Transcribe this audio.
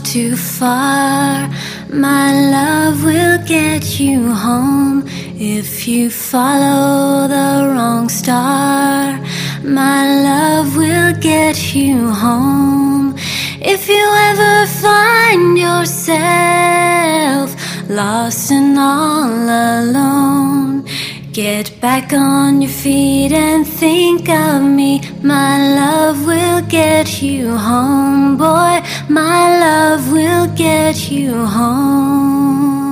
too far. My love will get you home if you follow the wrong star. My love will get you home. If you ever find yourself lost and all alone, get back on your feet and think of me. My love will get you home, boy. My love will get you home.